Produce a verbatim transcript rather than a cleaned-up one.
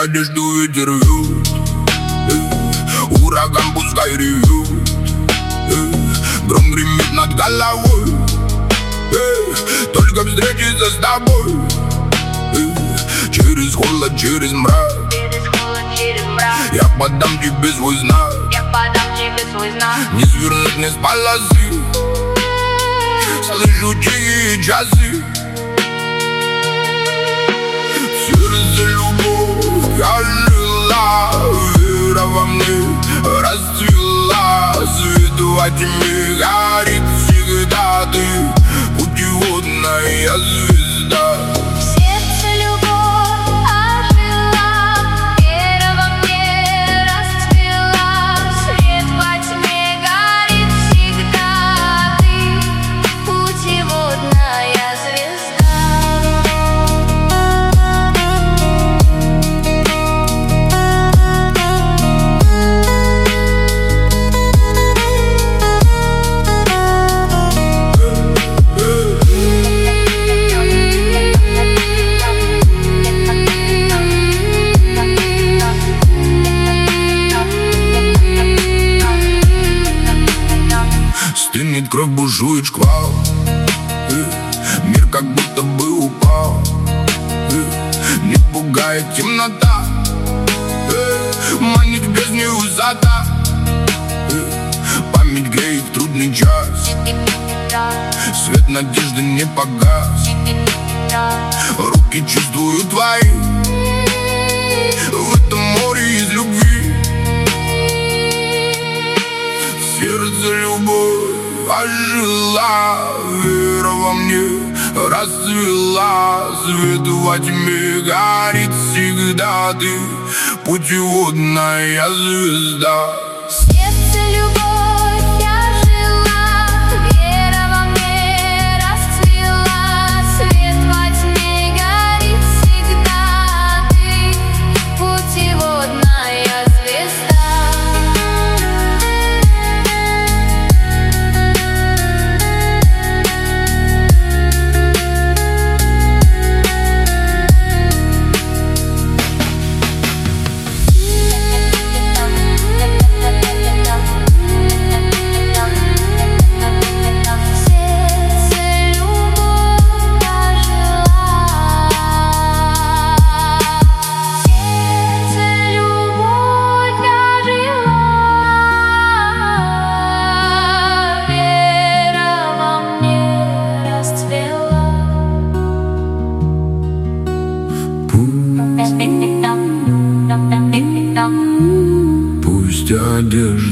надежду ветер вьют. э, Ураган пускай ревет, э, гром гремит над головой. э, Только встретиться с тобой, э, через холод, через мрак. Я подам тебе свой знак, Я подам тебе свой знак. не свернуть не с полосы. Слышу тихие часы. В сердце любовь я жила, вера во мне расцвела. Свет во тьме горит всегда ты, путеводная звезда. Стынет кровь, бушует шквал, э, мир как будто бы упал, э, не пугает темнота, э, манит в бездне высота, э, память греет в трудный час, свет надежды не погас. Руки чувствую твои в этом море из любви. В сердце любовь ожила, вера во мне расцвела. Свет во тьме горит всегда ты, путеводная звезда. Пусть одежда